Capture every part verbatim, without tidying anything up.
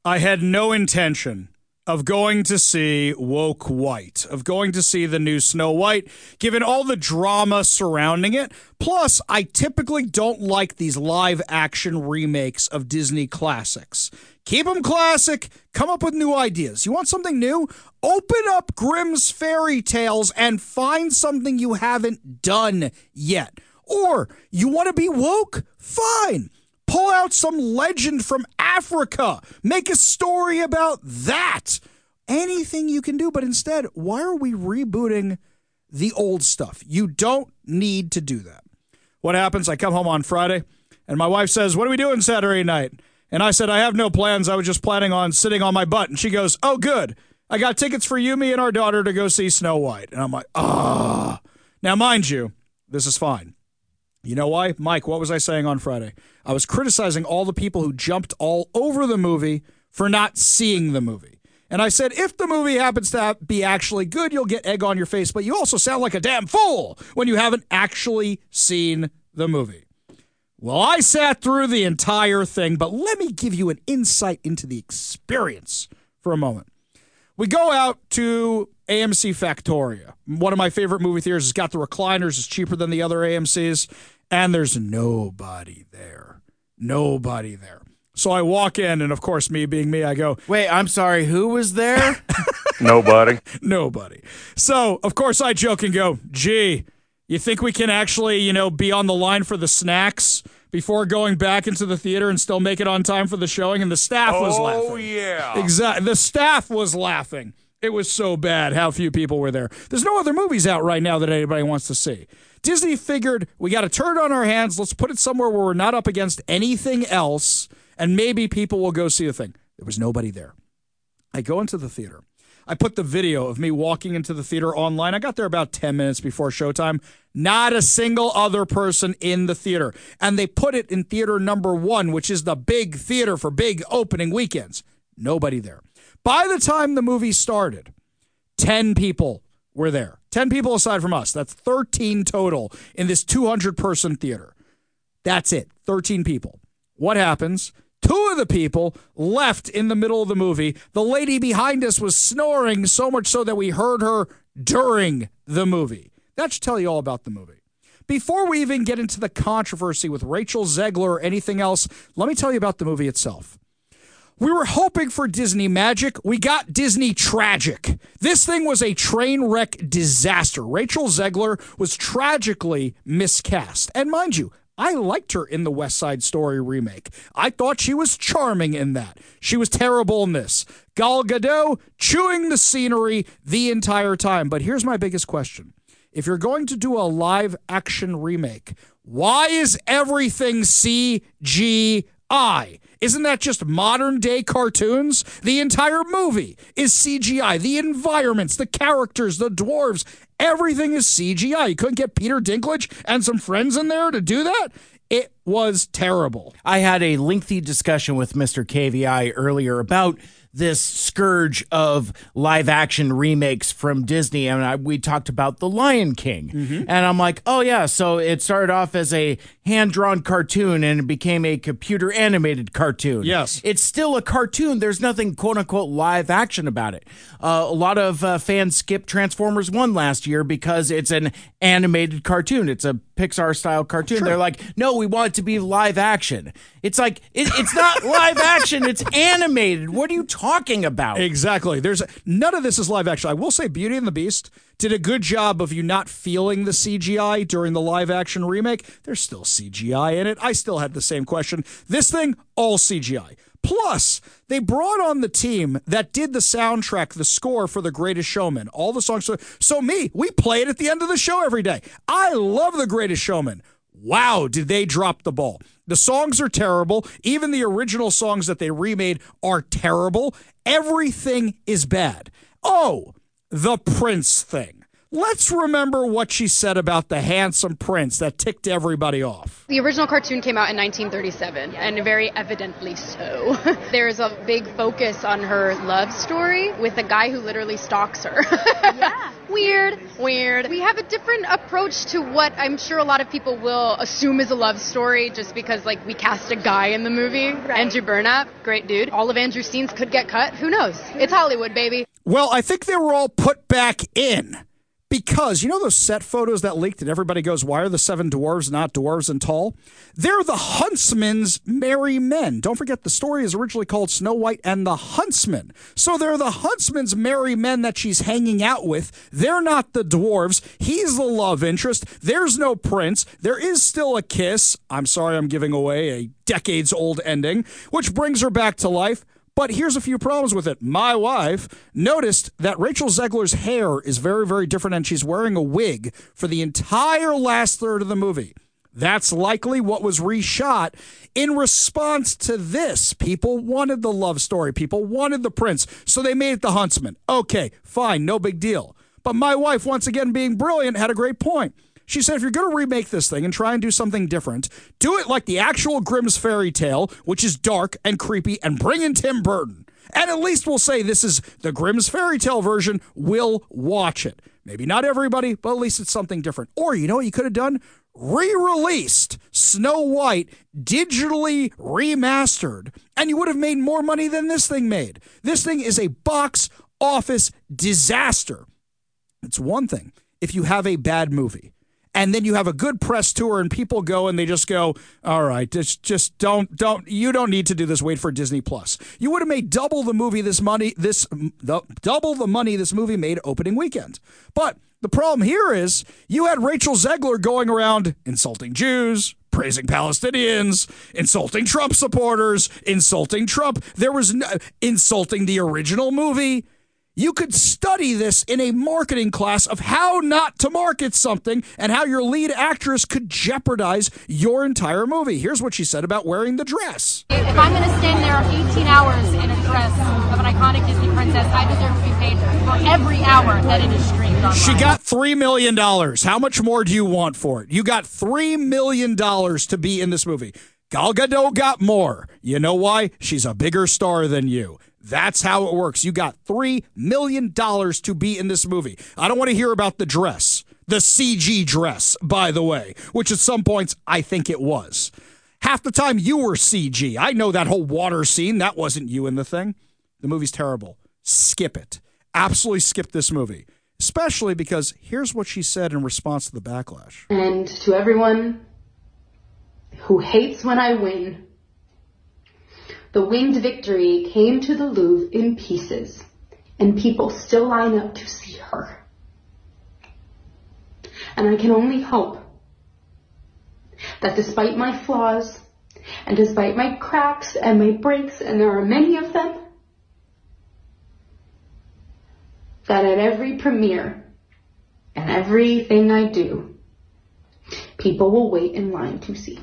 I had no intention of going to see Woke White, of going to see the new Snow White, given all the drama surrounding it. Plus, I typically don't like these live-action remakes of Disney classics. Keep them classic, come up with new ideas. You want something new? Open up Grimm's Fairy Tales and find something you haven't done yet. Or, you want to be woke? Fine. Pull out some legend from Africa. Make a story about that. Anything you can do, but instead, why are we rebooting the old stuff? You don't need to do that. What happens? I come home on Friday, and my wife says, what are we doing Saturday night? And I said, I have no plans. I was just planning on sitting on my butt. And she goes, oh, good. I got tickets for you, me, and our daughter to go see Snow White. And I'm like, ah. Oh. Now, mind you, this is fine. You know why? Mike, what was I saying on Friday? I was criticizing all the people who jumped all over the movie for not seeing the movie. And I said, if the movie happens to be actually good, you'll get egg on your face, but you also sound like a damn fool when you haven't actually seen the movie. Well, I sat through the entire thing, but let me give you an insight into the experience for a moment. We go out to A M C Factoria. One of my favorite movie theaters. It's got the recliners. It's cheaper than the other A M Cs. And there's nobody there. Nobody there. So I walk in, and of course, me being me, I go, wait, I'm sorry, who was there? Nobody. Nobody. So, of course, I joke and go, gee, you think we can actually, you know, be on the line for the snacks before going back into the theater and still make it on time for the showing? And the staff was oh, laughing. Oh, yeah. Exactly. The staff was laughing. It was so bad how few people were there. There's no other movies out right now that anybody wants to see. Disney figured we got to turn it on our hands. Let's put it somewhere where we're not up against anything else, and maybe people will go see the thing. There was nobody there. I go into the theater. I put the video of me walking into the theater online. I got there about ten minutes before showtime. Not a single other person in the theater. And they put it in theater number one, which is the big theater for big opening weekends. Nobody there. By the time the movie started, ten people were there. ten people aside from us. That's thirteen total in this two hundred person theater. That's it. thirteen people. What happens? Two of the people left in the middle of the movie. The lady behind us was snoring so much so that we heard her during the movie. That should tell you all about the movie. Before we even get into the controversy with Rachel Zegler or anything else, let me tell you about the movie itself. We were hoping for Disney magic. We got Disney tragic. This thing was a train wreck disaster. Rachel Zegler was tragically miscast. And mind you, I liked her in the West Side Story remake. I thought she was charming in that. She was terrible in this. Gal Gadot chewing the scenery the entire time. But here's my biggest question. If you're going to do a live action remake, why is everything C G I? Isn't that just modern day cartoons? The entire movie is C G I. The environments, the characters, the dwarves, everything is C G I. You couldn't get Peter Dinklage and some friends in there to do that? It was terrible. I had a lengthy discussion with Mister K V I earlier about this scourge of live action remakes from Disney. And I, we talked about The Lion King. Mm-hmm. And I'm like, oh, yeah, so it started off as a hand-drawn cartoon and it became a computer animated cartoon. Yes. It's still a cartoon. There's nothing, quote unquote, live action about it. Uh, a lot of uh, fans skipped Transformers one last year because it's an animated cartoon. It's a Pixar style cartoon. Sure. They're like, no, we want it to be live action. It's like, it, it's not live action. It's animated. What are you talking about? Exactly. There's none of this is live action. I will say Beauty and the Beast did a good job of you not feeling the C G I during the live action remake. There's still C G I in it. I still had the same question. This thing, all C G I. Plus, they brought on the team that did the soundtrack, the score for The Greatest Showman. All the songs. So, so me, we play it at the end of the show every day. I love The Greatest Showman. Wow, did they drop the ball. The songs are terrible. Even the original songs that they remade are terrible. Everything is bad. Oh, the Prince thing. let's remember what she said about the handsome prince that ticked everybody off. The original cartoon came out in nineteen thirty-seven, and very evidently so. There's a big focus on her love story with a guy who literally stalks her. Yeah. Weird, weird. We have a different approach to what I'm sure a lot of people will assume is a love story just because, like, we cast a guy in the movie. Right. Andrew Burnap, great dude. All of Andrew's scenes could get cut. Who knows? It's Hollywood, baby. Well, I think they were all put back in. Because, you know those set photos that leaked and everybody goes, why are the seven dwarves not dwarves and tall? They're the huntsman's merry men. Don't forget, the story is originally called Snow White and the Huntsman. So they're the huntsman's merry men that she's hanging out with. They're not the dwarves. He's the love interest. There's no prince. There is still a kiss. I'm sorry I'm giving away a decades-old ending, which brings her back to life. But here's a few problems with it. My wife noticed that Rachel Zegler's hair is very, very different, and she's wearing a wig for the entire last third of the movie. That's likely what was reshot in response to this. People wanted the love story. People wanted the prince, so they made it the huntsman. Okay, fine, no big deal. But my wife, once again being brilliant, had a great point. She said, if you're going to remake this thing and try and do something different, do it like the actual Grimm's fairy tale, which is dark and creepy, and bring in Tim Burton. And at least we'll say this is the Grimm's fairy tale version. We'll watch it. Maybe not everybody, but at least it's something different. Or, you know what you could have done? Re-released Snow White, digitally remastered, and you would have made more money than this thing made. This thing is a box office disaster. It's one thing if you have a bad movie. And then you have a good press tour and people go and they just go, all right, just just don't don't you don't need to do this. Wait for Disney Plus. You would have made double the movie this money this the, double the money this movie made opening weekend. But the problem here is you had Rachel Zegler going around insulting Jews, praising Palestinians, insulting Trump supporters, insulting Trump. There was no insulting the original movie. You could study this in a marketing class of how not to market something and how your lead actress could jeopardize your entire movie. Here's what she said about wearing the dress. If I'm going to stand there eighteen hours in a dress of an iconic Disney princess, I deserve to be paid for every hour that it is streamed online. She got three million dollars. How much more do you want for it? You got three million dollars to be in this movie. Gal Gadot got more. You know why? She's a bigger star than you. That's how it works. You got three million dollars to be in this movie. I don't want to hear about the dress, the C G dress, by the way, which at some points I think it was. Half the time you were C G. I know that whole water scene. That wasn't you in the thing. The movie's terrible. Skip it. Absolutely skip this movie. Especially because here's what she said in response to the backlash. And to everyone who hates when I win, the winged victory came to the Louvre in pieces, and people still line up to see her. And I can only hope that despite my flaws, and despite my cracks and my breaks, and there are many of them, that at every premiere and everything I do, people will wait in line to see.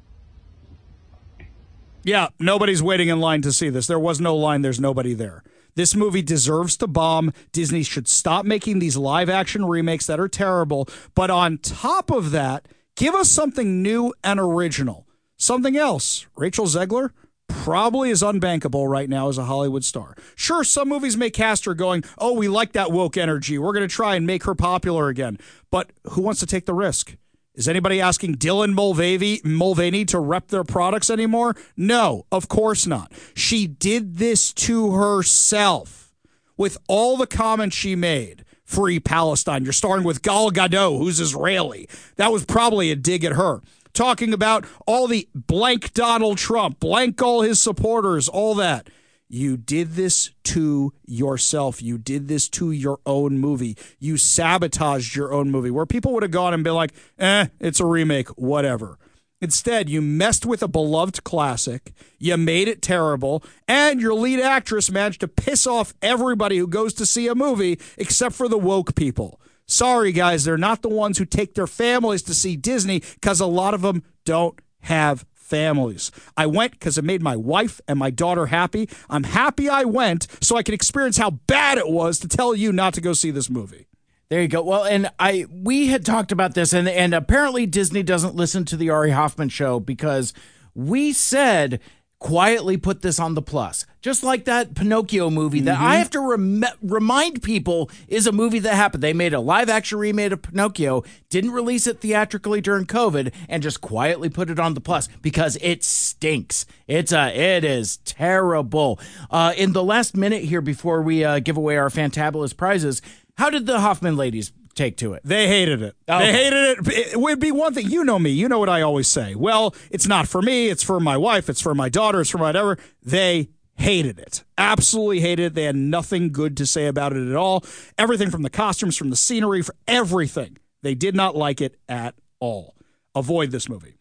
Yeah, nobody's waiting in line to see this. There was no line. There's nobody there. This movie deserves to bomb. Disney should stop making these live-action remakes that are terrible. But on top of that, give us something new and original. Something else. Rachel Zegler probably is unbankable right now as a Hollywood star. Sure, some movies may cast her going, oh, we like that woke energy. We're going to try and make her popular again. But who wants to take the risk? Is anybody asking Dylan Mulvaney, Mulvaney to rep their products anymore? No, of course not. She did this to herself with all the comments she made. Free Palestine. You're starring with Gal Gadot, who's Israeli. That was probably a dig at her. Talking about all the blank Donald Trump, blank all his supporters, all that. You did this to yourself. You did this to your own movie. You sabotaged your own movie where people would have gone and been like, eh, it's a remake, whatever. Instead, you messed with a beloved classic. You made it terrible. And your lead actress managed to piss off everybody who goes to see a movie except for the woke people. Sorry, guys, they're not the ones who take their families to see Disney because a lot of them don't have families. I went because it made my wife and my daughter happy. I'm happy I went so I could experience how bad it was to tell you not to go see this movie. There you go. Well, and I we had talked about this, and and apparently Disney doesn't listen to the Ari Hoffman show because we said quietly put this on the plus. Just like that Pinocchio movie that I have to rem- remind people is a movie that happened. They made a live action remake of Pinocchio, didn't release it theatrically during COVID, and just quietly put it on the plus because it stinks. It's a, it is terrible. Uh, in the last minute here before we uh, give away our fantabulous prizes, how did the Hoffman ladies take to it? They hated it. Okay. They hated it. It would be one thing. You know me. You know what I always say. Well, it's not for me. It's for my wife. It's for my daughter. It's for whatever. They hated it. Absolutely hated it. They had nothing good to say about it at all. Everything from the costumes, from the scenery, for everything. They did not like it at all. Avoid this movie.